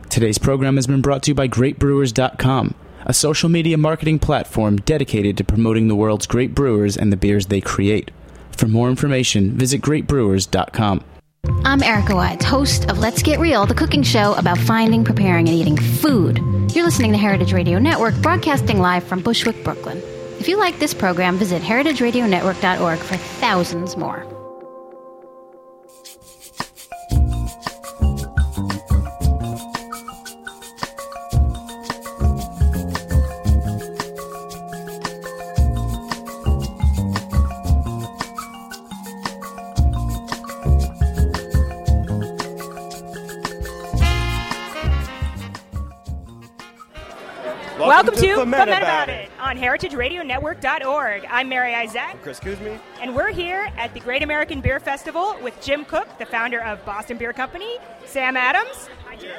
Today's program has been brought to you by GreatBrewers.com, a social media marketing platform dedicated to promoting the world's great brewers and the beers they create. For more information, visit GreatBrewers.com. I'm Erica Wides, host of Let's Get Real, the cooking show about finding, preparing, and eating food. You're listening to Heritage Radio Network, broadcasting live from Bushwick, Brooklyn. If you like this program, visit heritageradionetwork.org for thousands more. Welcome to Ferment About It on heritageradionetwork.org. I'm Mary Isaac. I'm Chris Kuzmi. And we're here at the Great American Beer Festival with Jim Koch, the founder of Boston Beer Company, Sam Adams. Hi, Jim.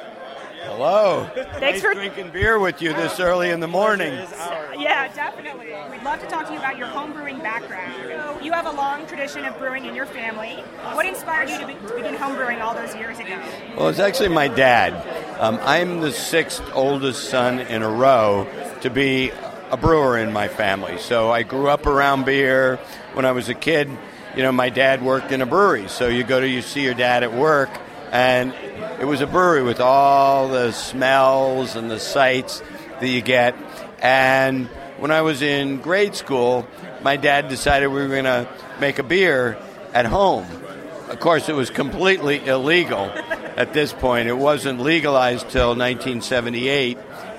Hello. Thanks for drinking beer with you this early in the morning. Yeah, definitely. We'd love to talk to you about your home brewing background. So you have a long tradition of brewing in your family. What inspired you to begin home brewing all those years ago? Well, it's actually my dad. I'm the sixth oldest son in a row to be a brewer in my family. So I grew up around beer. When I was a kid, my dad worked in a brewery. So you see your dad at work, and it was a brewery with all the smells and the sights that you get. And when I was in grade school, my dad decided we were going to make a beer at home. Of course, it was completely illegal at this point. It wasn't legalized till 1978.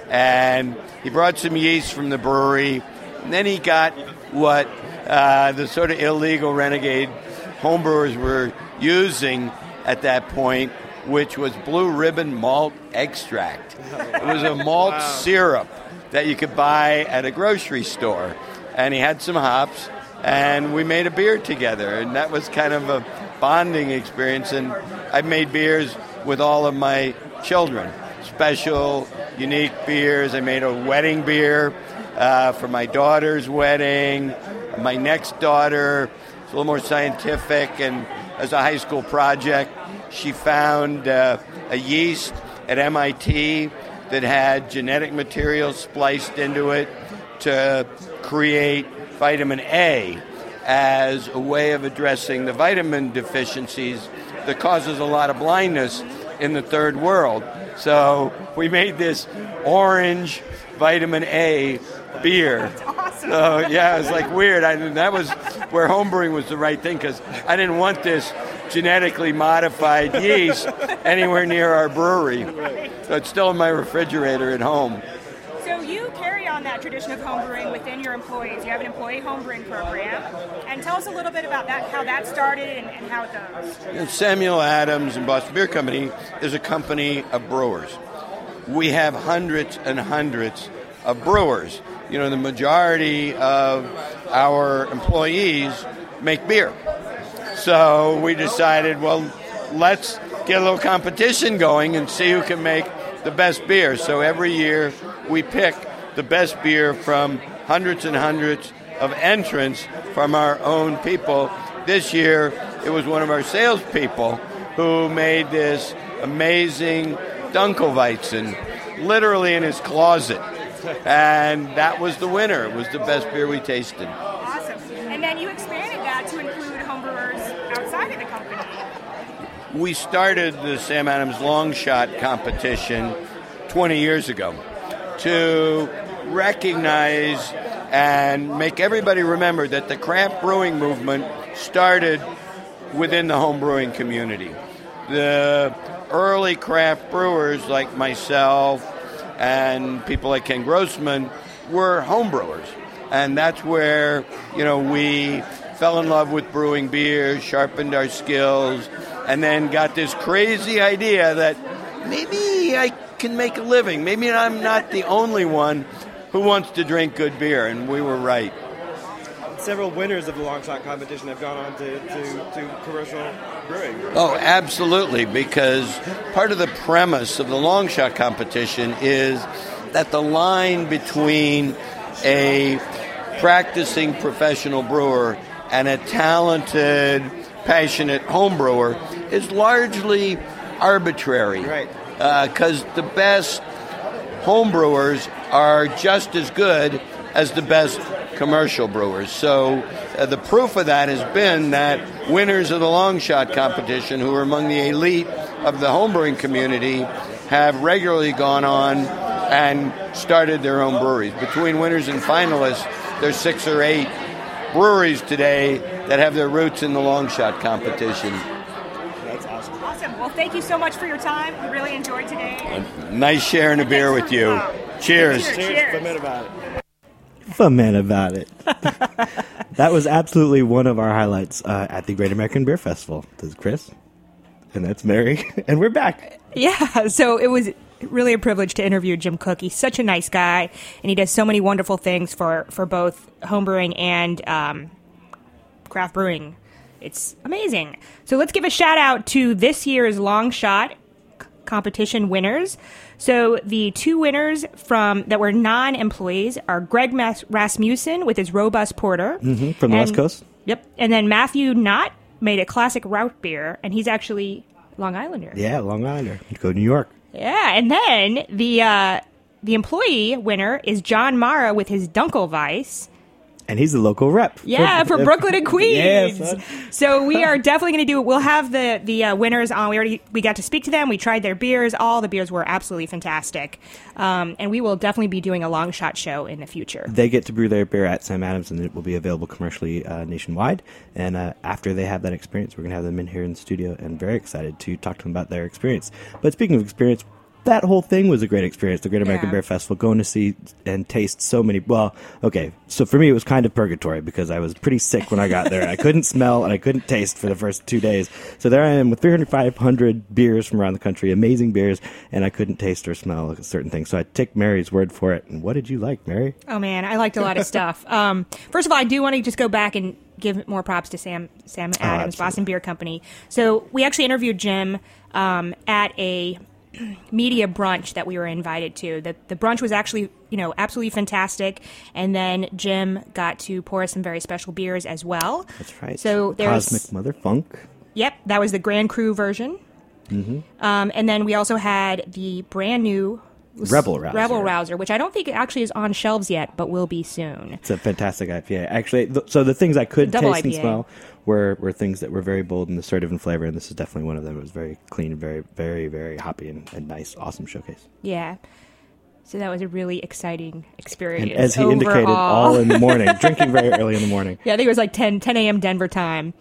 And he brought some yeast from the brewery. And then he got what the sort of illegal renegade homebrewers were using at that point, which was Blue Ribbon malt extract. It was a malt syrup that you could buy at a grocery store. And he had some hops, and we made a beer together. And that was kind of a bonding experience. And I've made beers with all of my children, special, unique beers. I made a wedding beer for my daughter's wedding. My next daughter, it's a little more scientific, and as a high school project, she found a yeast at MIT that had genetic material spliced into it to create vitamin A as a way of addressing the vitamin deficiencies that causes a lot of blindness in the third world. So we made this orange vitamin A beer. That's awesome. So yeah, it was like weird. That was where homebrewing was the right thing, because I didn't want this genetically modified yeast anywhere near our brewery. So it's still in my refrigerator at home. So you carry on that tradition of homebrewing within your employees. You have an employee homebrewing program. And tell us a little bit about that, how that started and how it goes. Samuel Adams and Boston Beer Company is a company of brewers. We have hundreds and hundreds of brewers. The majority of our employees make beer. So we decided, well, let's get a little competition going and see who can make the best beer. So every year we pick the best beer from hundreds and hundreds of entrants from our own people. This year it was one of our salespeople who made this amazing Dunkelweizen, literally in his closet. And that was the winner. It was the best beer we tasted. Awesome. And then you expanded that to include homebrewers outside of the company. We started the Sam Adams Long Shot competition 20 years ago to recognize and make everybody remember that the craft brewing movement started within the home brewing community. The early craft brewers like myself and people like Ken Grossman were home brewers. And that's where, we fell in love with brewing beer, sharpened our skills, and then got this crazy idea that maybe I can make a living. Maybe I'm not the only one who wants to drink good beer, and we were right. Several winners of the long shot competition have gone on to commercial brewing. Oh, absolutely, because part of the premise of the long shot competition is that the line between a practicing professional brewer and a talented, passionate home brewer is largely arbitrary. Right. because the best home brewers are just as good as the best commercial brewers. So the proof of that has been that winners of the long shot competition, who are among the elite of the homebrewing community, have regularly gone on and started their own breweries. Between winners and finalists, there's 6 or 8 breweries today that have their roots in the long shot competition. That's awesome. Awesome. Well, thank you so much for your time. We really enjoyed today. Nice sharing a beer with you. Cheers. Cheers. Ferment about it. Ferment about it. That was absolutely one of our highlights at the Great American Beer Festival. This is Chris, and that's Mary, and we're back. Yeah, so it was really a privilege to interview Jim Koch. He's such a nice guy, and he does so many wonderful things for both homebrewing and craft brewing. It's amazing. So let's give a shout out to this year's long shot competition winners. So the 2 winners that were non-employees are Greg Rasmussen with his Robust Porter. From the West Coast. Yep. And then Matthew Knott made a classic route beer, and he's actually Long Islander. Yeah, Long Islander. Go to New York. Yeah, and then the employee winner is John Mara with his Dunkelweiss. And he's the local rep. Yeah, for Brooklyn and Queens. Yeah, so we are definitely going to we'll have the winners on. We got to speak to them. We tried their beers. All the beers were absolutely fantastic. And we will definitely be doing a long shot show in the future. They get to brew their beer at Sam Adams, and it will be available commercially nationwide. And after they have that experience, we're going to have them in here in the studio, and very excited to talk to them about their experience. But speaking of experience, that whole thing was a great experience, the Great American Beer Festival, going to see and taste so many. Well, okay, so for me it was kind of purgatory because I was pretty sick when I got there. I couldn't smell and I couldn't taste for the first 2 days. So there I am with 500 beers from around the country, amazing beers, and I couldn't taste or smell certain things. So I take Mary's word for it. And what did you like, Mary? Oh, man, I liked a lot of stuff. First of all, I do want to just go back and give more props to Sam Adams, Boston Beer Company. So we actually interviewed Jim at a media brunch that we were invited to. The brunch was actually, absolutely fantastic. And then Jim got to pour us some very special beers as well. That's right. So there's Cosmic Mother Funk. Yep, that was the Grand Cru version. Mm-hmm. And then we also had the brand new Rebel Rouser, which I don't think actually is on shelves yet, but will be soon. It's a fantastic IPA. Actually, so the things I could taste IPA. and smell were things that were very bold and assertive in flavor, and this is definitely one of them. It was very clean and very, very, very hoppy and nice, awesome showcase. Yeah. So that was a really exciting experience. And as he indicated, all in the morning, drinking very early in the morning. Yeah, I think it was like 10 a.m. Denver time.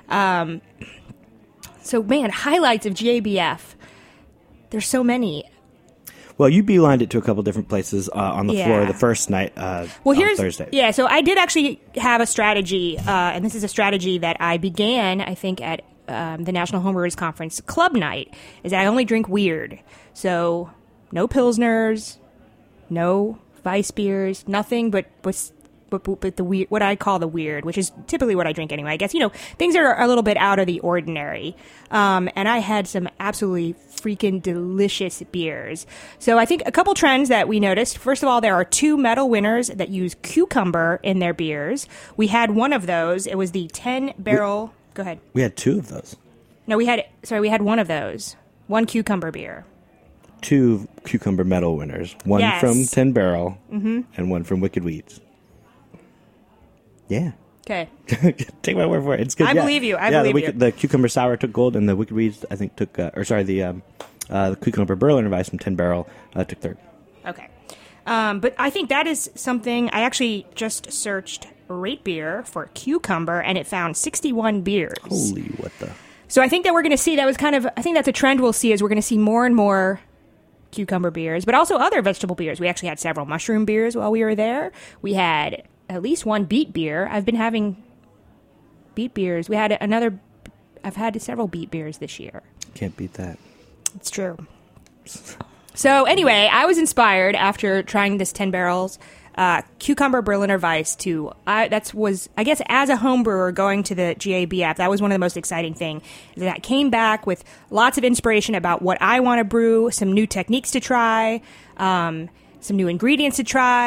So, man, highlights of GABF. There's so many. Well, you beelined it to a couple different places on the floor the first night on Thursday. Yeah, so I did actually have a strategy, and this is a strategy that I began, I think, at the National Homebrewers Conference Club Night, is that I only drink weird. So no Pilsners, no Weiss beers, nothing but the weird, what I call the weird, which is typically what I drink anyway. I guess, things are a little bit out of the ordinary. And I had some absolutely freaking delicious beers. So I think a couple trends that we noticed. First of all, there are 2 medal winners that use cucumber in their beers. We had one of those. It was the 10-barrel. Go ahead. We had 2 of those. No, we had one of those. 1 cucumber beer. 2 cucumber medal winners. One from 10 Barrel and one from Wicked Weeds. Yeah. Okay. Take my word for it. It's good. I believe you. I believe you. The cucumber sour took gold, and the Wicked Weeds, I think, took. The cucumber Berliner Weiss from 10 Barrel took third. Okay. But I think that is something. I actually just searched Rate Beer for cucumber, and it found 61 beers. Holy what the. So I think that we're going to see. I think that's a trend we'll see, is we're going to see more and more cucumber beers, but also other vegetable beers. We actually had several mushroom beers while we were there. We had at least 1 beet beer. I've been having beet beers. I've had several beet beers this year. Can't beat that. It's true. So anyway, I was inspired after trying this 10 Barrels cucumber Berliner Weiss I guess as a home brewer going to the GABF, that was one of the most exciting things. That I came back with lots of inspiration about what I want to brew, some new techniques to try, some new ingredients to try,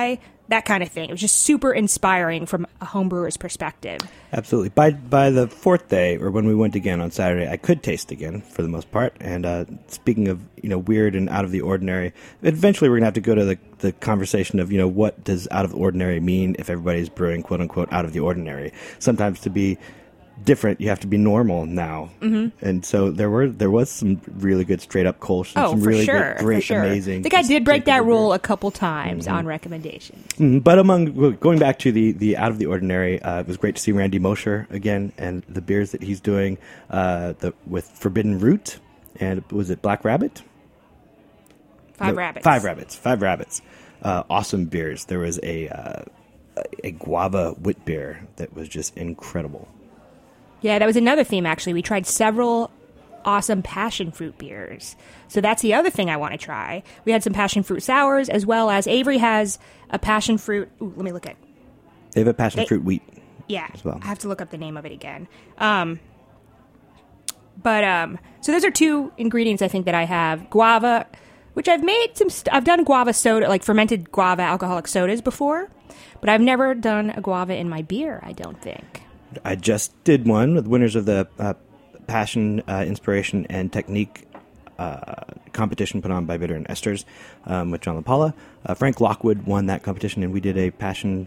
that kind of thing. It was just super inspiring from a homebrewer's perspective. Absolutely. By the fourth day, or when we went again on Saturday, I could taste again for the most part. And speaking of weird and out of the ordinary, eventually we're gonna have to go to the conversation of what does out of the ordinary mean if everybody's brewing quote unquote out of the ordinary. Sometimes to be different, you have to be normal now. Mm-hmm. And so there was some really good straight up Kolsch, some really great, amazing. I think I did break that rule a couple times on recommendation. Mm-hmm. But going back to the out of the ordinary, it was great to see Randy Mosher again and the beers that he's doing with Forbidden Root and was it Black Rabbit? Five Rabbits. Five Rabbits. Awesome beers. There was a guava wit beer that was just incredible. Yeah, that was another theme, actually. We tried several awesome passion fruit beers. So that's the other thing I want to try. We had some passion fruit sours, as well as Avery has a passion fruit... Ooh, let me look at... They have a passion fruit wheat. Yeah, as well. I have to look up the name of it again. So those are two ingredients I think that I have. Guava, which I've made I've done guava soda, like fermented guava alcoholic sodas before, but I've never done a guava in my beer, I don't think. I just did one with winners of the Passion, Inspiration, and Technique competition put on by Bitter and Esters with John LaPaula. Frank Lockwood won that competition, and we did a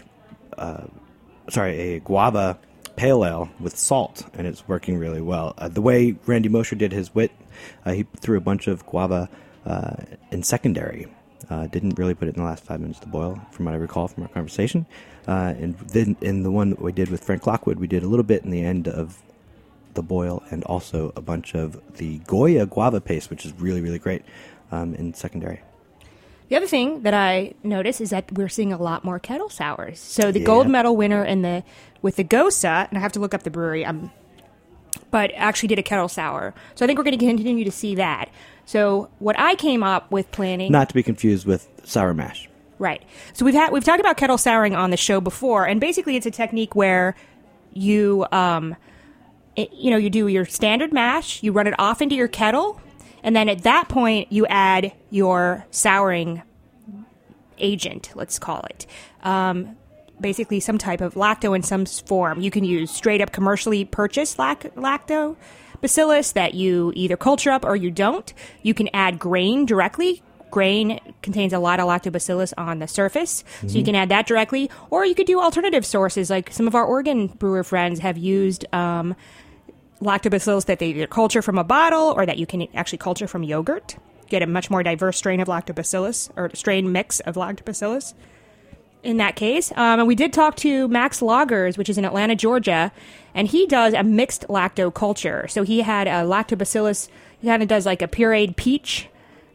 guava pale ale with salt, and it's working really well. The way Randy Mosher did his wit, he threw a bunch of guava in secondary. Didn't really put it in the last 5 minutes to boil, from what I recall from our conversation. And then in the one that we did with Frank Lockwood, we did a little bit in the end of the boil and also a bunch of the Goya guava paste, which is really, really great in secondary. The other thing that I noticed is that we're seeing a lot more kettle sours. So the gold medal winner with the Gosa, and I have to look up the brewery, but actually did a kettle sour. So I think we're going to continue to see that. So what I came up with planning... Not to be confused with sour mash. Right. So we've talked about kettle souring on the show before, and basically it's a technique where you you do your standard mash, you run it off into your kettle, and then at that point you add your souring agent, let's call it. Basically some type of lacto in some form. You can use straight up commercially purchased lactobacillus that you either culture up or you don't. You can add grain directly. Grain contains a lot of lactobacillus on the surface, so you can add that directly. Or you could do alternative sources, like some of our Oregon brewer friends have used lactobacillus that they either culture from a bottle or that you can actually culture from yogurt. Get a much more diverse strain of lactobacillus, or strain mix of lactobacillus in that case. And we did talk to Max Lagers, which is in Atlanta, Georgia, and he does a mixed lacto culture. So he had a lactobacillus, he kind of does like a pureed peach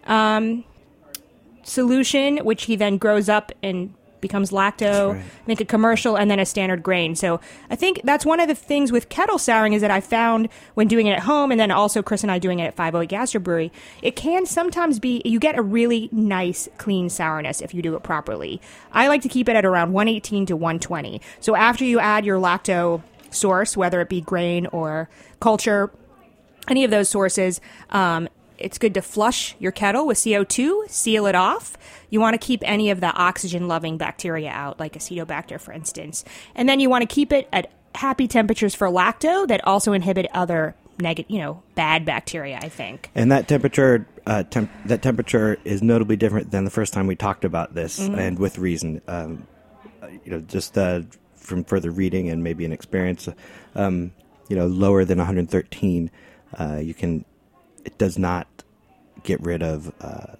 solution, which he then grows up and becomes lacto, make a commercial, and then a standard grain. So I think that's one of the things with kettle souring is that I found when doing it at home, and then also Chris and I doing it at 508 Gastro Brewery, it can sometimes be, you get a really nice, clean sourness if you do it properly. I like to keep it at around 118 to 120. So after you add your lacto source, whether it be grain or culture, any of those sources, it's good to flush your kettle with CO2, seal it off. You want to keep any of the oxygen-loving bacteria out, like Acetobacter, for instance. And then you want to keep it at happy temperatures for lacto that also inhibit other bad bacteria, I think. And that temperature is notably different than the first time we talked about this, and with reason. Just from further reading and maybe an experience, lower than 113, it does not get rid of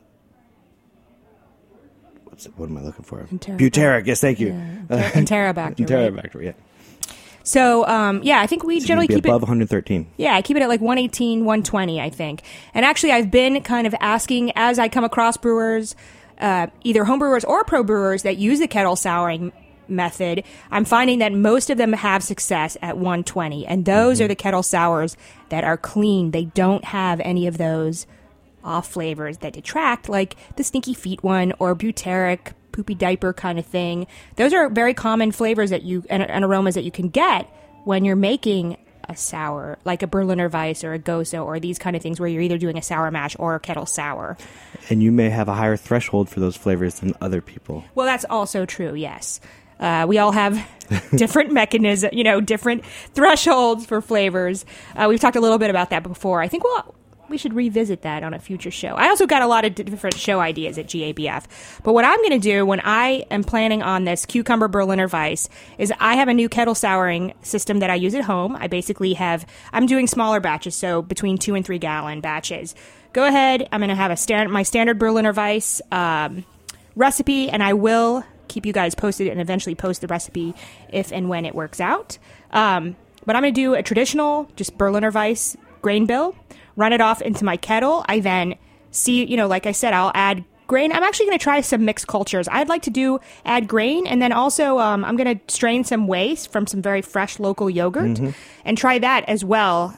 what am I looking for? Butyric. Yes, thank you. Yeah. Enterobacter. Enterobacter, yeah. So, I think we generally keep above 113. Yeah, I keep it at like 118, 120, I think. And actually, I've been kind of asking, as I come across brewers, either home brewers or pro brewers that use the kettle souring method, I'm finding that most of them have success at 120. And those are the kettle sours that are clean. They don't have any of those off flavors that detract, like the stinky feet one or butyric, poopy diaper kind of thing. Those are very common flavors that and aromas that you can get when you're making a sour, like a Berliner Weiss or a Gozo or these kind of things where you're either doing a sour mash or a kettle sour. And you may have a higher threshold for those flavors than other people. Well, that's also true, yes. We all have different mechanisms, different thresholds for flavors. We've talked a little bit about that before. I think we should revisit that on a future show. I also got a lot of different show ideas at GABF. But what I'm going to do when I am planning on this cucumber Berliner Weiss is I have a new kettle souring system that I use at home. I'm doing smaller batches, so between 2 and 3 gallon batches. Go ahead. I'm going to have my standard Berliner Weiss recipe, and I will keep you guys posted and eventually post the recipe if and when it works out. But I'm going to do a traditional, just Berliner Weiss grain bill, run it off into my kettle. I then like I said, I'll add grain. I'm actually going to try some mixed cultures. I'd like to add grain, and then also I'm going to strain some whey from some very fresh local yogurt and try that as well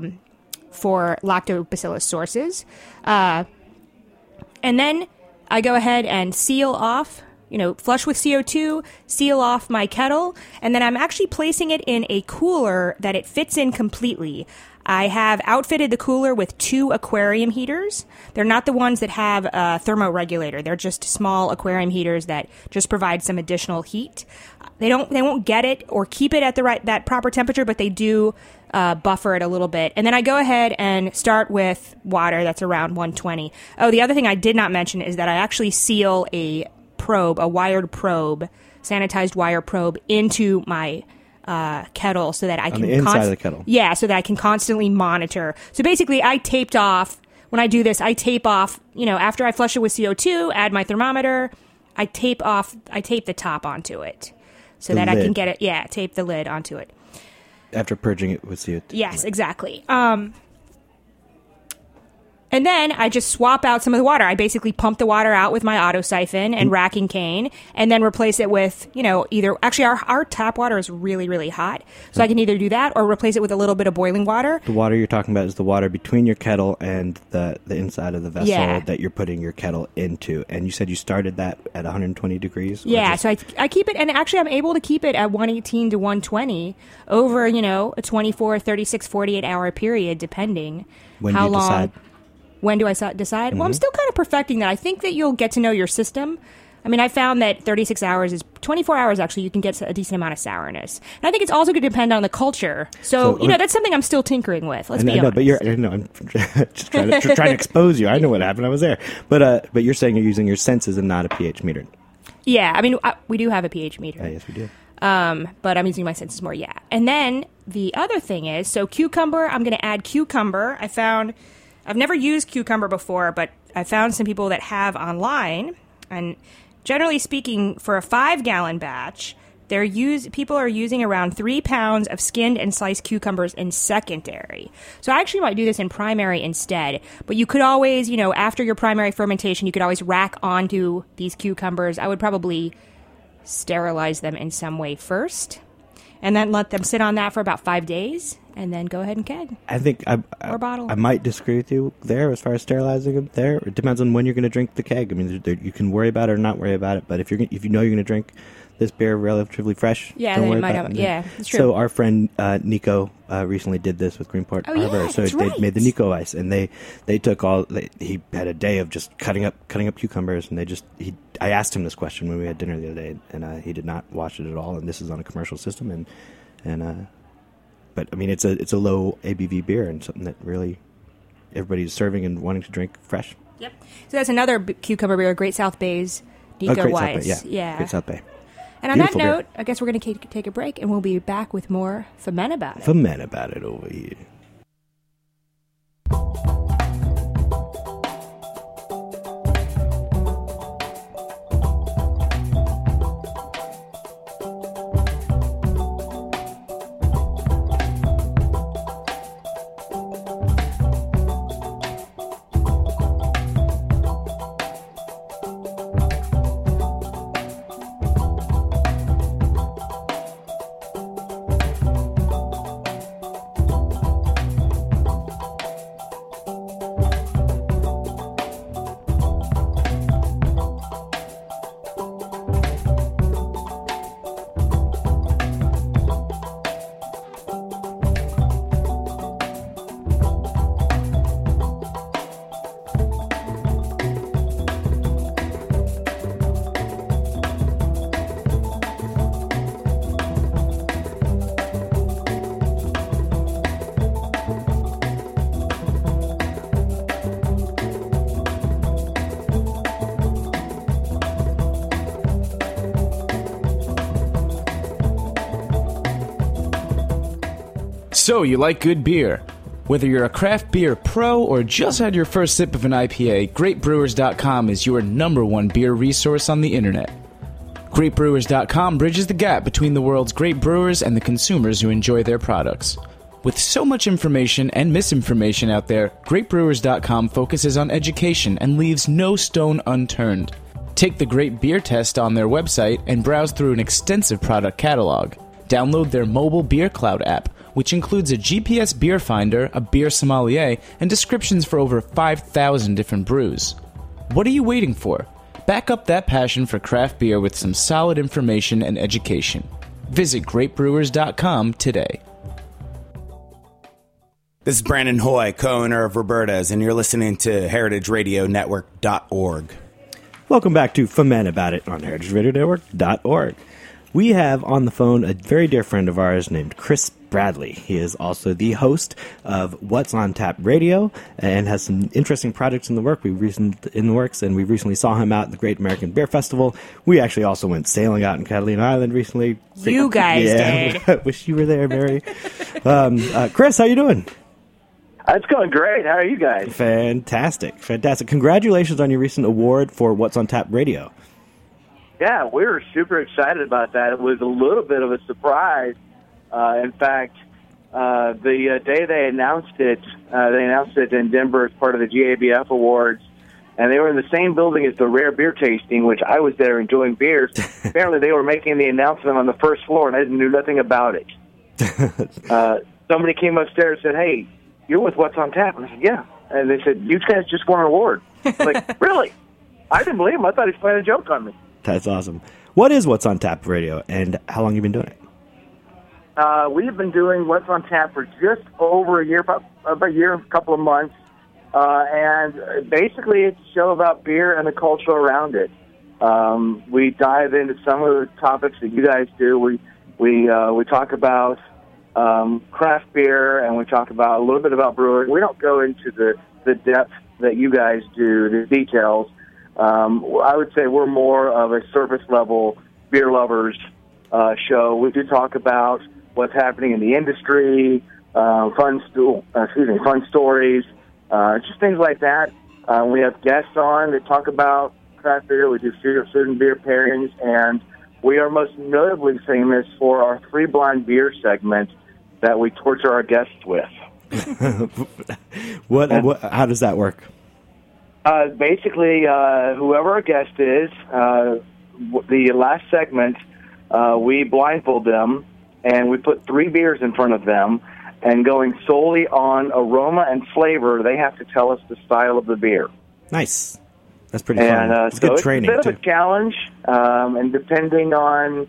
for lactobacillus sources. And then I go ahead and seal off, flush with CO2, seal off my kettle, and then I'm actually placing it in a cooler that it fits in completely. I have outfitted the cooler with 2 aquarium heaters. They're not the ones that have a thermoregulator. They're just small aquarium heaters that just provide some additional heat. They won't get it or keep it at that proper temperature, but they do buffer it a little bit. And then I go ahead and start with water that's around 120. Oh, the other thing I did not mention is that I actually seal a wired probe, sanitized wire probe into my kettle so that I can... On the inside of the kettle. Yeah, so that I can constantly monitor. So basically, I taped off... When I do this, I tape off, after I flush it with CO2, add my thermometer, I tape the top onto it so that I can get it... Yeah, tape the lid onto it. After purging it with CO2. Yes, exactly. And then I just swap out some of the water. I basically pump the water out with my auto siphon and racking cane, and then replace it with, either... Actually, our tap water is really, really hot, so I can either do that or replace it with a little bit of boiling water. The water you're talking about is the water between your kettle and the inside of the vessel that you're putting your kettle into. And you said you started that at 120 degrees? Yeah, so I keep it, and actually I'm able to keep it at 118 to 120 over, a 24, 36, 48-hour period, depending how long... Decide? When do I decide? Well, I'm still kind of perfecting that. I think that you'll get to know your system. I mean, I found that 24 hours, actually, you can get a decent amount of sourness. And I think it's also going to depend on the culture. So that's something I'm still tinkering with. Let's be honest. I'm just trying to expose you. I know what happened. I was there. But you're saying you're using your senses and not a pH meter. Yeah, I mean, we do have a pH meter. Yes, we do. But I'm using my senses more, yeah. And then the other thing is, so cucumber, I'm going to add cucumber. I've never used cucumber before, but I found some people that have online, and generally speaking, for a 5-gallon batch, people are using around 3 pounds of skinned and sliced cucumbers in secondary. So I actually might do this in primary instead. But you could always, after your primary fermentation, you could always rack onto these cucumbers. I would probably sterilize them in some way first, and then let them sit on that for about 5 days, and then go ahead and keg. I think or bottle. I might disagree with you there as far as sterilizing them there. It depends on when you're going to drink the keg. I mean, you can worry about it or not worry about it, but if you know you're going to drink this beer relatively fresh, don't worry about it. Yeah, it's true. So our friend Nico recently did this with Greenport Harbor. So they made the Nico Ice, and they took he had a day of just cutting up cucumbers, and I asked him this question when we had dinner the other day, and he did not wash it at all. And this is on a commercial system, but I mean it's a low ABV beer and something that really everybody's serving and wanting to drink fresh. Yep. So that's another cucumber beer, Great South Bay's Nico Weiss. South Bay, yeah. Great South Bay. And on that note, I guess we're going to take a break, and we'll be back with more Ferment About It. Ferment About It over here. So, you like good beer? Whether you're a craft beer pro or just had your first sip of an IPA, GreatBrewers.com is your #1 beer resource on the internet. GreatBrewers.com bridges the gap between the world's great brewers and the consumers who enjoy their products. With so much information and misinformation out there, GreatBrewers.com focuses on education and leaves no stone unturned. Take the Great Beer Test on their website and browse through an extensive product catalog. Download their mobile Beer Cloud app, which includes a GPS beer finder, a beer sommelier, and descriptions for over 5,000 different brews. What are you waiting for? Back up that passion for craft beer with some solid information and education. Visit GreatBrewers.com today. This is Brandon Hoy, co-owner of Roberta's, and you're listening to HeritageRadioNetwork.org. Welcome back to Foment About It on HeritageRadioNetwork.org. We have on the phone a very dear friend of ours named Chris Bradley. He is also the host of What's on Tap Radio and has some interesting projects in the works. We recently saw him out at the Great American Beer Festival. We actually also went sailing out in Catalina Island recently. You guys did. Wish you were there, Mary. Chris, how you doing? It's going great. How are you guys? Fantastic. Congratulations on your recent award for What's on Tap Radio. Yeah, we were super excited about that. It was a little bit of a surprise. In fact, the day they announced it in Denver as part of the GABF Awards, and they were in the same building as the Rare Beer Tasting, which I was there enjoying beers. Apparently, they were making the announcement on the first floor, and I knew nothing about it. Somebody came upstairs and said, "Hey, you're with What's on Tap?" And I said, "Yeah." And they said, "You guys just won an award." I was like, really? I didn't believe him. I thought he was playing a joke on me. That's awesome. What is What's on Tap Radio, and how long have you been doing it? We've been doing What's on Tap for just over a year, about a year, a couple of months. And basically it's a show about beer and the culture around it. We dive into some of the topics that you guys do. We talk about craft beer, and we talk about a little bit about brewing. We don't go into the depth that you guys do, the details. I would say we're more of a surface level beer lovers show. We do talk about what's happening in the industry, fun stories, just things like that. We have guests on that talk about craft beer. We do food and beer pairings, and we are most notably famous for our Three Blind Beer segment that we torture our guests with. How does that work? Basically, whoever our guest is, the last segment, we blindfold them, and we put 3 beers in front of them, and going solely on aroma and flavor, they have to tell us the style of the beer. Nice. That's pretty fun. It's good training, it's a bit of a challenge, and depending on,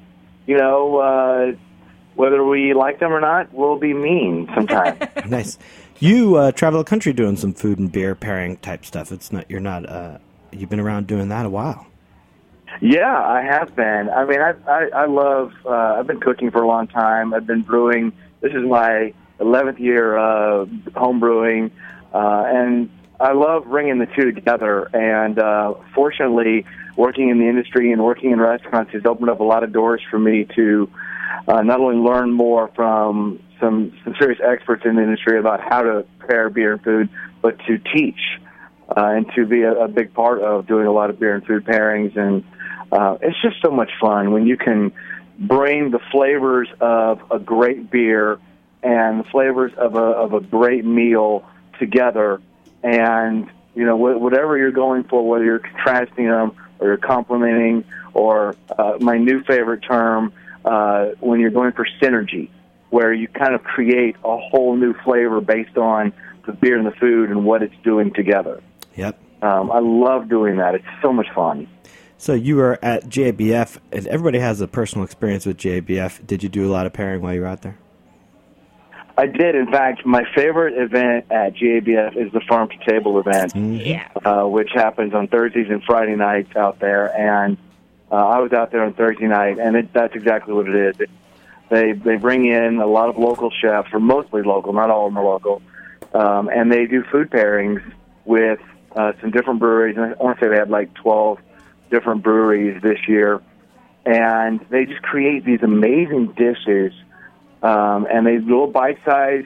whether we like them or not, we'll be mean sometimes. Nice. You travel the country doing some food and beer pairing type stuff. You've been around doing that a while. Yeah, I have been. I mean, I love, I've been cooking for a long time. I've been brewing. This is my 11th year home brewing, and I love bringing the two together. And fortunately, working in the industry and working in restaurants has opened up a lot of doors for me to not only learn more from some serious experts in the industry about how to pair beer and food, but to teach and to be a big part of doing a lot of beer and food pairings. And it's just so much fun when you can bring the flavors of a great beer and the flavors of a great meal together. And, whatever you're going for, whether you're contrasting them or you're complementing, or my new favorite term, when you're going for synergy, where you kind of create a whole new flavor based on the beer and the food and what it's doing together. Yep. I love doing that. It's so much fun. So you were at GABF, and everybody has a personal experience with GABF. Did you do a lot of pairing while you were out there? I did. In fact, my favorite event at GABF is the Farm to Table event, which happens on Thursdays and Friday nights out there. And I was out there on Thursday night, and that's exactly what it is. They bring in a lot of local chefs, or mostly local, not all of them are local, and they do food pairings with some different breweries. And I want to say they had like 12 different breweries this year, and they just create these amazing dishes and they little bite-sized,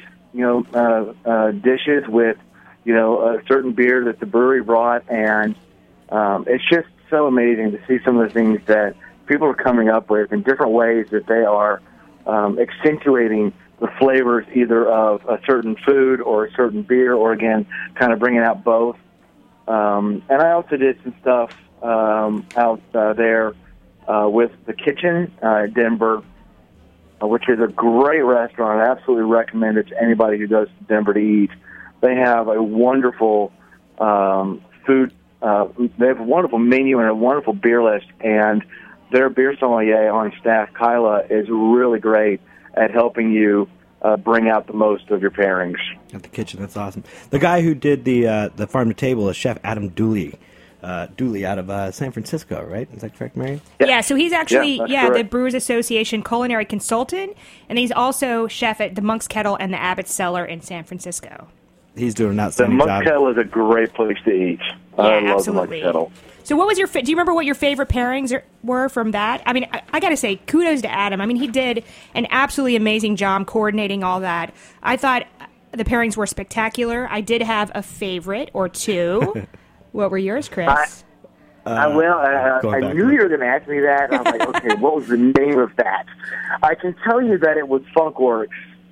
dishes with, a certain beer that the brewery brought, and it's just so amazing to see some of the things that people are coming up with in different ways that they are accentuating the flavors either of a certain food or a certain beer, or again, kind of bringing out both. And I also did some stuff out there with The Kitchen in Denver, which is a great restaurant. I absolutely recommend it to anybody who goes to Denver to eat. They have a wonderful food. They have a wonderful menu and a wonderful beer list, and their beer sommelier on staff, Kyla, is really great at helping you bring out the most of your pairings. At The Kitchen, that's awesome. The guy who did the farm to table is Chef Adam Dooley. Dooley out of San Francisco, right? Is that correct, Mary? Yeah, so he's actually the correct. Brewers Association culinary consultant, and he's also chef at the Monk's Kettle and the Abbott's Cellar in San Francisco. He's doing an The outstanding Monk's job. Kettle is a great place to eat. I love absolutely. the Monk's Kettle. So what was your? Do you remember what your favorite pairings were from that? I mean, I got to say, kudos to Adam. I mean, he did an absolutely amazing job coordinating all that. I thought the pairings were spectacular. I did have a favorite or two. What were yours, Chris? I going back knew you were going to ask me that. I was like, okay, what was the name of that? I can tell you that it was Funkworks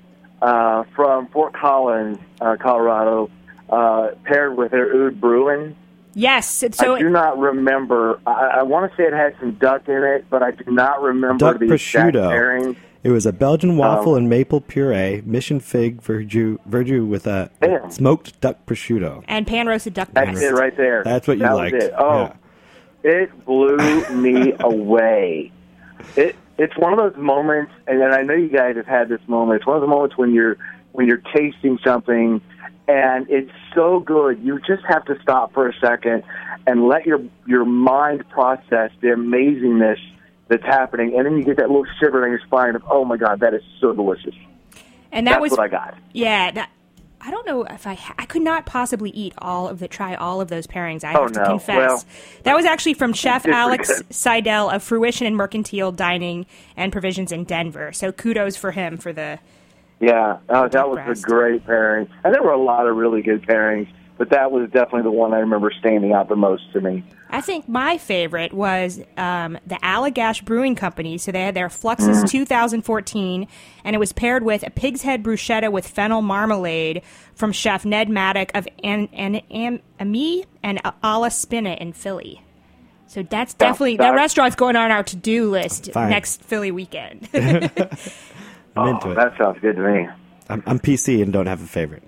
from Fort Collins, Colorado, paired with their Oud Bruin. Yes. I do not remember. I want to say it had some duck in it, but I do not remember Duck the exact prosciutto. pairing. It was a Belgian waffle and maple puree, mission fig verdure with a Damn. smoked duck prosciutto. And pan roasted duck That's breast. it right there. That's what you that liked. Was it. Oh, Yeah. It blew me away. It's one of those moments, and I know you guys have had this moment. It's one of the moments when you're tasting something, and it's so good. You just have to stop for a second and let your mind process the amazingness that's happening, and then you get that little shiver down your spine of, oh my God, that is so delicious. And That's was what I got. Yeah. I don't know if I could not possibly try all of those pairings. I have to confess. Well, that was actually from Chef it's Alex pretty good. Seidel of Fruition and Mercantile Dining and Provisions in Denver. So kudos for him for the. Yeah, that was breast. a great pairing. And there were a lot of really good pairings, but that was definitely the one I remember standing out the most to me. I think my favorite was the Allagash Brewing Company. So they had their Fluxus 2014, and it was paired with a pig's head bruschetta with fennel marmalade from Chef Ned Maddock of Ami and Ala Spinna in Philly. So that's definitely, that restaurant's going on our to-do list next Philly weekend. I'm into it. That sounds good to me. I'm PC and don't have a favorite.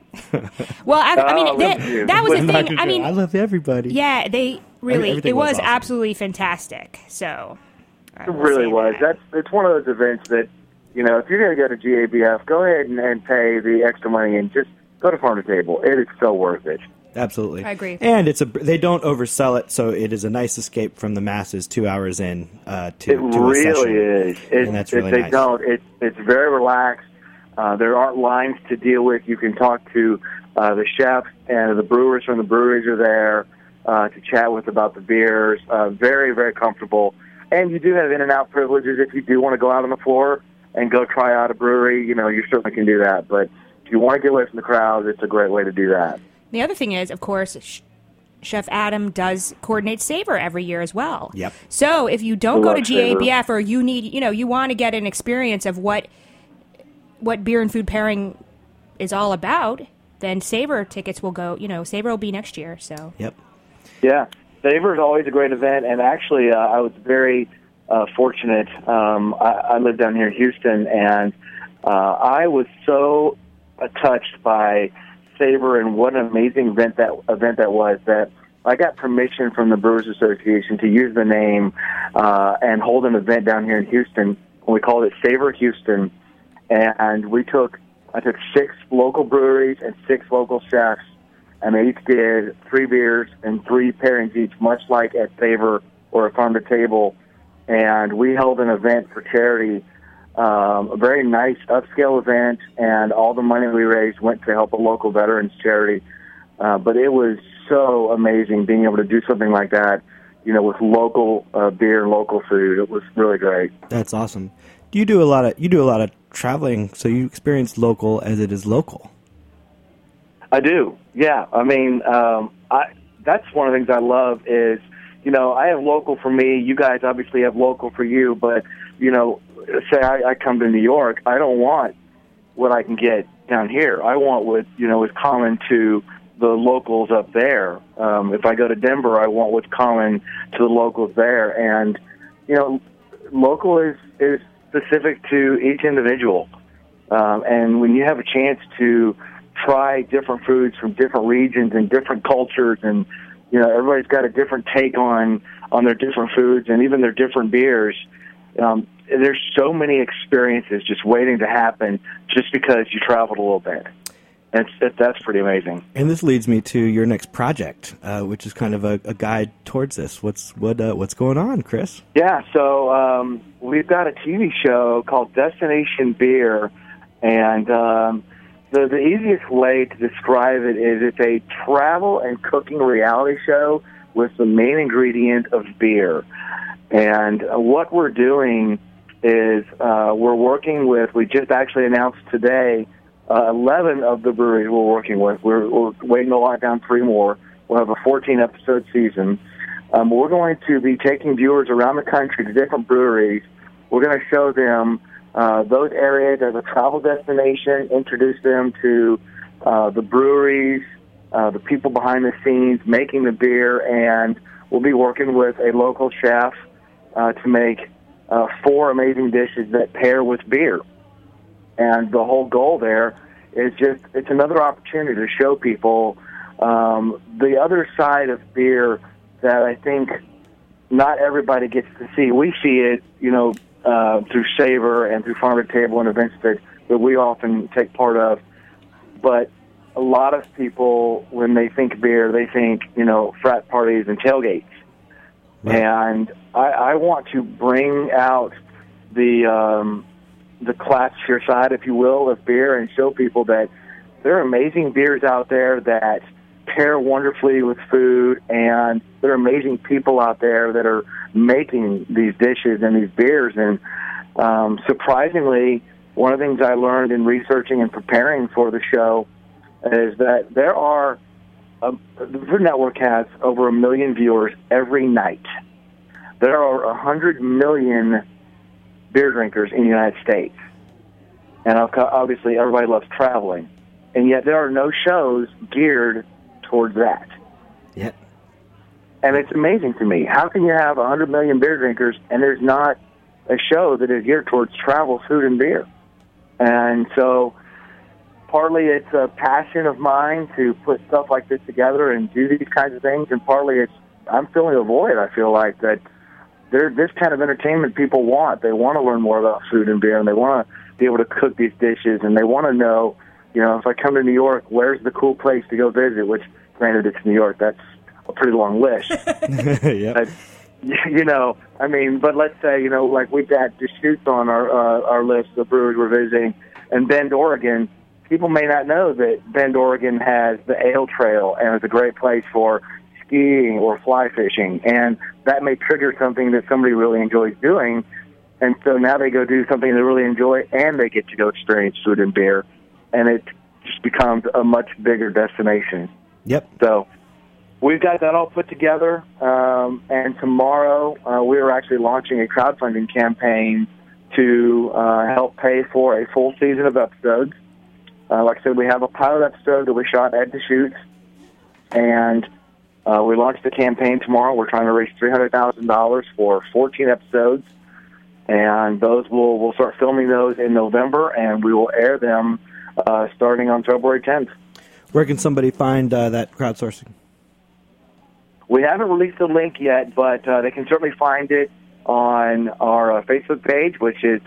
Well, I mean, that was the thing. I mean, I love everybody. yeah, they really, Everything it was awesome. absolutely fantastic. So I It will really say was. that. It's one of those events that, if you're going to go to GABF, go ahead and pay the extra money and just go to Farm to Table. It is so worth it. Absolutely. I agree. And they don't oversell it, so it is a nice escape from the masses 2 hours in to It a really session. is. And that's really they nice. don't. It's very relaxed. There aren't lines to deal with. You can talk to the chefs, and the brewers from the breweries are there to chat with about the beers. Very, very comfortable. And you do have in-and-out privileges if you do want to go out on the floor and go try out a brewery. You certainly can do that. But if you want to get away from the crowds, it's a great way to do that. The other thing is, of course, Chef Adam does coordinate Savor every year as well. Yep. So if you don't We go to love Savor. GABF or you need, you want to get an experience of what beer and food pairing is all about, then Savor tickets will go. Savor will be next year. So. Yep. Yeah, Savor is always a great event, and actually, I was very fortunate. I live down here in Houston, and I was so touched by Savor and what an amazing event that was that I got permission from the Brewers Association to use the name and hold an event down here in Houston. We called it Savor Houston, and I took 6 local breweries and 6 local chefs, and they each did 3 beers and 3 pairings each, much like at Savor or at Farm to Table. And we held an event for charity, a very nice upscale event, and all the money we raised went to help a local veterans charity. But it was so amazing being able to do something like that, with local beer and local food. It was really great. That's awesome. You do a lot of traveling, so you experience local as it is local. I do, yeah. I mean, that's one of the things I love is, I have local for me. You guys obviously have local for you, but, say I come to New York, I don't want what I can get down here. I want what, is common to the locals up there. If I go to Denver, I want what's common to the locals there. And, local is specific to each individual. And when you have a chance to try different foods from different regions and different cultures, and everybody's got a different take on their different foods and even their different beers. There's so many experiences just waiting to happen just because you traveled a little bit. That's pretty amazing. And this leads me to your next project, which is kind of a guide towards this. What's going on, Chris? Yeah, so we've got a TV show called Destination Beer, and the easiest way to describe it is it's a travel and cooking reality show with the main ingredient of beer. And what we're doing is we're working with, we just actually announced today, 11 of the breweries we're working with. We're waiting to lock down 3 more. We'll have a 14-episode season. We're going to be taking viewers around the country to different breweries. We're going to show them those areas as a travel destination, introduce them to the breweries, the people behind the scenes making the beer, and we'll be working with a local chef to make 4 amazing dishes that pair with beer. And the whole goal there is just, it's another opportunity to show people the other side of beer that I think not everybody gets to see. We see it, through Savor and through Farm to Table and events that we often take part of. But a lot of people, when they think beer, they think, frat parties and tailgates. Right. And I want to bring out the classier side, if you will, of beer and show people that there are amazing beers out there that pair wonderfully with food, and there are amazing people out there that are making these dishes and these beers. And surprisingly, one of the things I learned in researching and preparing for the show is that there are, the Food Network has over 1 million viewers every night. There are 100 million beer drinkers in the United States. And obviously everybody loves traveling. And yet there are no shows geared towards that. Yeah. And it's amazing to me. How can you have 100 million beer drinkers and there's not a show that is geared towards travel, food, and beer? And so partly it's a passion of mine to put stuff like this together and do these kinds of things, and partly it's I'm filling a void. I feel like that there's this kind of entertainment people want. They want to learn more about food and beer, and they want to be able to cook these dishes, and they want to know, if I come to New York, where's the cool place to go visit, which, granted, it's New York. That's a pretty long list. Yep. But let's say, like we've got Deschutes on our list of breweries we're visiting, and Bend, Oregon. People may not know that Bend, Oregon has the Ale Trail, and it's a great place for skiing or fly fishing, and that may trigger something that somebody really enjoys doing, and so now they go do something they really enjoy, and they get to go experience food and beer, and it just becomes a much bigger destination. Yep. So we've got that all put together, and tomorrow we are actually launching a crowdfunding campaign to help pay for a full season of episodes. Like I said, we have a pilot episode that we shot at Deschutes, and we launched the campaign tomorrow. We're trying to raise $300,000 for 14 episodes, and those we'll start filming those in November, and we will air them starting on February 10th. Where can somebody find that crowdsourcing? We haven't released the link yet, but they can certainly find it on our Facebook page, which is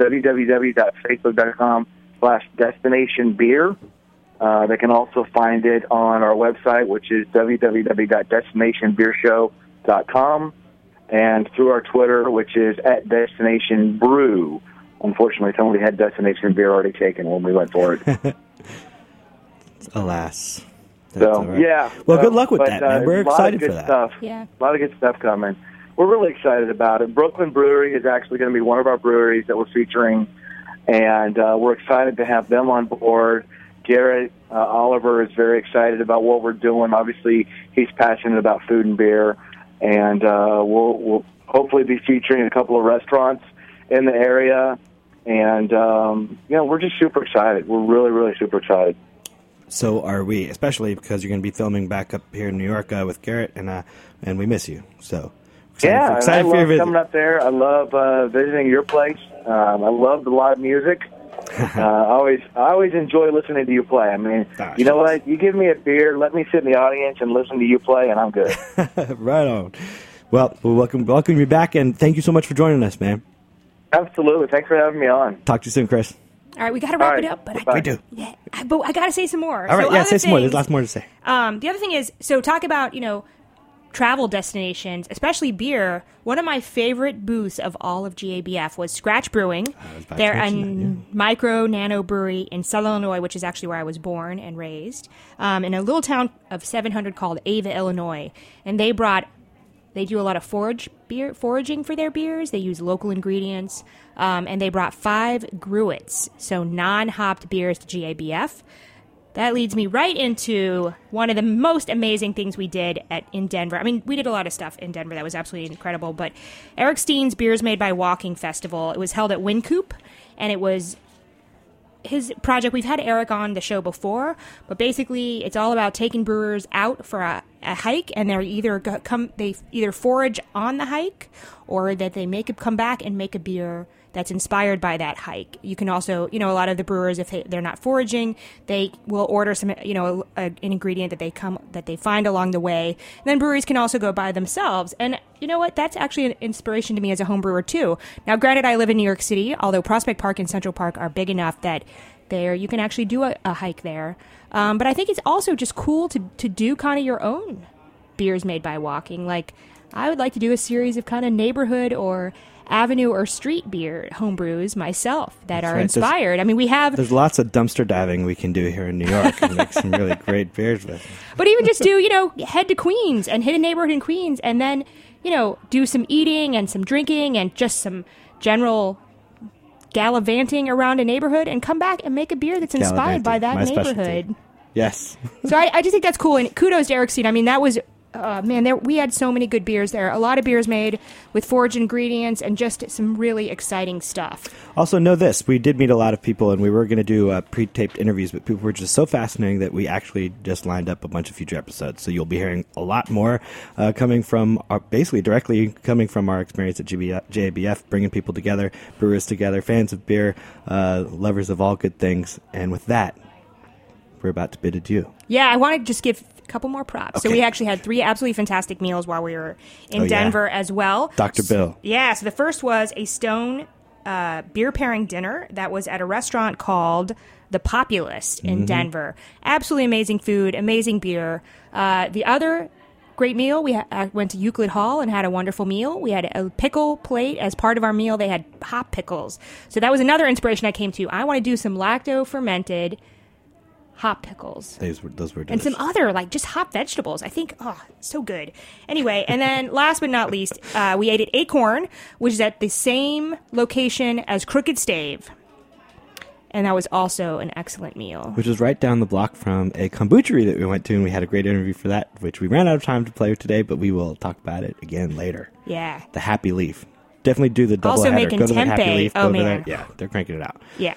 www.facebook.com/destinationbeer. They can also find it on our website, which is www.destinationbeershow.com, and through our Twitter, which is @destinationbrew. Unfortunately, somebody had Destination Beer already taken when we went for it. Alas. So, yeah. Well, good luck with that, man. We're excited for that. Stuff. Yeah. A lot of good stuff coming. We're really excited about it. Brooklyn Brewery is actually going to be one of our breweries that we're featuring and we're excited to have them on board. Garrett Oliver is very excited about what we're doing. Obviously, he's passionate about food and beer, and we'll hopefully be featuring a couple of restaurants in the area. And, we're just super excited. We're really, really super excited. So are we, especially because you're going to be filming back up here in New York with Garrett, and we miss you. So excited I for your love visit. coming up there. I love visiting your place. I love the live music. I always enjoy listening to you play. I mean, you know what? You give me a beer, let me sit in the audience and listen to you play, and I'm good. Right on. Well, we'll welcome you back, and thank you so much for joining us, man. Absolutely. Thanks for having me on. Talk to you soon, Chris. All right, we got to wrap it up, but we do. Yeah, but I got to say some more. All right, say some more. There's lots more to say. The other thing is, so talk about, travel destinations, especially beer. One of my favorite booths of all of GABF was Scratch Brewing. They're a micro nano brewery in Southern Illinois, which is actually where I was born and raised, in a little town of 700 called Ava, Illinois. And they do a lot of foraging for their beers. They use local ingredients, and they brought 5 gruits, so non-hopped beers to GABF. That leads me right into one of the most amazing things we did in Denver. I mean, we did a lot of stuff in Denver that was absolutely incredible, but Eric Steen's Beers Made by Walking Festival, it was held at Wynkoop, and it was his project. We've had Eric on the show before, but basically it's all about taking brewers out for a hike, and they either forage on the hike, or that they come back and make a beer that's inspired by that hike. You can also, a lot of the brewers, if they're not foraging, they will order some, an ingredient that they find along the way. And then breweries can also go buy themselves. And you know what? That's actually an inspiration to me as a home brewer too. Now, granted, I live in New York City, although Prospect Park and Central Park are big enough that you can actually do a hike there. But I think it's also just cool to do kind of your own beers made by walking. Like, I would like to do a series of kind of neighborhood or avenue or street beer homebrews myself that are inspired. There's lots of dumpster diving we can do here in New York and make some really great beers with. But even just do, head to Queens and hit a neighborhood in Queens, and then, do some eating and some drinking and just some general gallivanting around a neighborhood, and come back and make a beer that's inspired by that neighborhood. Specialty. Yes. So I just think that's cool, and kudos to Eric Steen. That was we had so many good beers there. A lot of beers made with foraged ingredients and just some really exciting stuff. Also, know this. We did meet a lot of people, and we were going to do pre-taped interviews, but people were just so fascinating that we actually just lined up a bunch of future episodes. So you'll be hearing a lot more coming from directly coming from our experience at GABF, bringing people together, brewers together, fans of beer, lovers of all good things. And with that, we're about to bid adieu. Yeah, I want to just give a couple more props. Okay. So we actually had 3 absolutely fantastic meals while we were in Denver as well. Dr. Bill. Yeah, so the first was a Stone beer pairing dinner that was at a restaurant called The Populist in Denver. Absolutely amazing food, amazing beer. The other great meal, we went to Euclid Hall and had a wonderful meal. We had a pickle plate as part of our meal. They had hop pickles. So that was another inspiration I came to. I want to do some lacto-fermented hop pickles. Those were delicious. And some other, just hop vegetables. I think, so good. Anyway, and then last but not least, we ate at Acorn, which is at the same location as Crooked Stave. And that was also an excellent meal. Which is right down the block from a kombuchery that we went to, and we had a great interview for that, which we ran out of time to play today, but we will talk about it again later. Yeah. The Happy Leaf. Definitely do the double also header. making Go to the tempeh. Happy Leaf. Oh, man. Yeah, they're cranking it out. Yeah.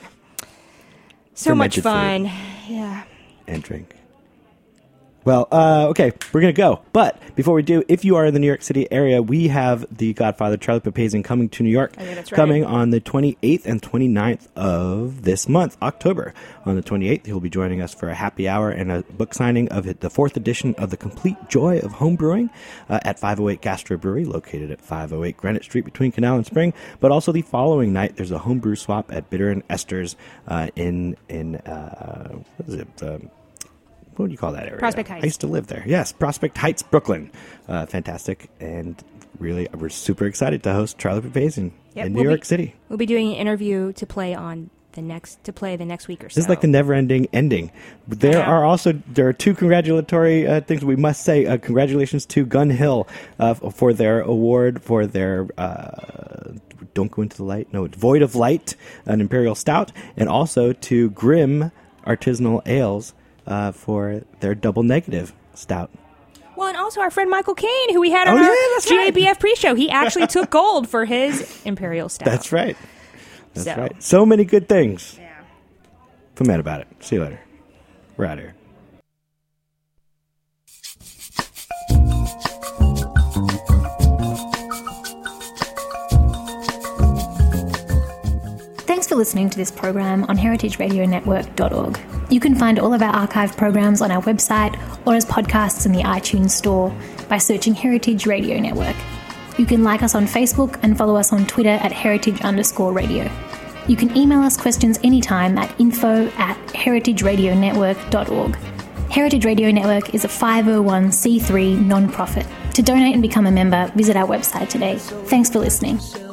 So much fun. Food. Yeah. And drink. Well, okay, we're going to go. But before we do, if you are in the New York City area, we have the Godfather, Charlie Papazian, coming to New York. Oh, yeah, that's right. Coming on the 28th and 29th of this month, October. On the 28th, he'll be joining us for a happy hour and a book signing of the 4th edition of The Complete Joy of Home Brewing at 508 Gastro Brewery, located at 508 Greenwich Street between Canal and Spring. But also the following night, there's a homebrew swap at Bitter and Esther's in what is it? What do you call that area? Prospect Heights. I used to live there. Yes, Prospect Heights, Brooklyn. Fantastic. And really, we're super excited to host Charlie Papazian in New York City. We'll be doing an interview to play the next week or so. This is like the never-ending ending. There are 2 congratulatory things we must say. Congratulations to Gun Hill for their award for their Don't Go Into the Light. No, it's Void of Light, an Imperial Stout, and also to Grimm Artisanal Ales for their Double Negative Stout. Well, and also our friend Michael Caine, who we had on that's our right. GABF pre-show. He actually took gold for his Imperial Stout. That's right. That's right. So many good things. Yeah. Feel mad about it. See you later. We're out of here. Thanks for listening to this program on heritageradionetwork.org. You can find all of our archive programs on our website or as podcasts in the iTunes store by searching Heritage Radio Network. You can like us on Facebook and follow us on Twitter at heritage_radio. You can email us questions anytime at info@heritageradionetwork.org. Heritage Radio Network is a 501c3 non-profit. To donate and become a member, visit our website today. Thanks for listening.